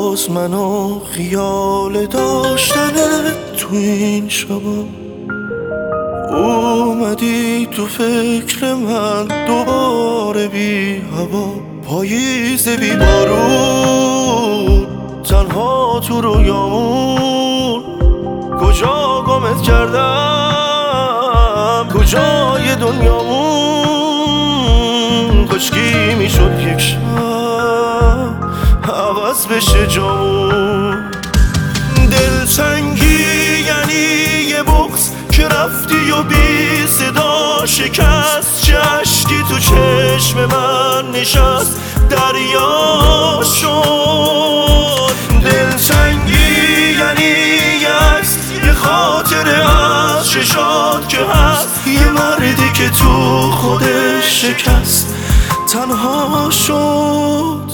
باز منو خیال داشتنت تو این شبا. اومدی تو فکر من دوباره بی هوا، پاییز بی بارون، تنها تو رویامون. کجا گمت کردم، کجای دنیامون؟ کاشکی میشد یک شب عوض بشه جامون. دلتنگی یعنی یه بغض که رفتی و بی صدا شکست، چه عشقی تو چشم من نشست دریا شد. دلتنگی یعنی یه خاطره از چشات که هست، یه مردی که تو خودش شکست تنها شد.